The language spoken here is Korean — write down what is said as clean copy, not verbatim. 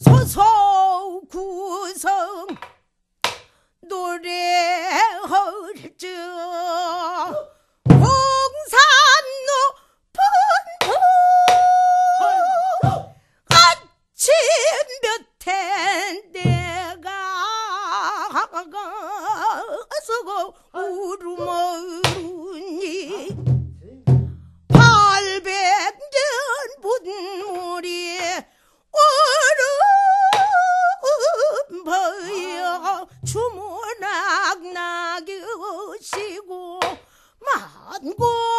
소소구성 노래할 적 홍산 높은 아침 볕에 내가 서고 울음어루니 800년 분물이 얼음 버여 주문악 나기시고 만고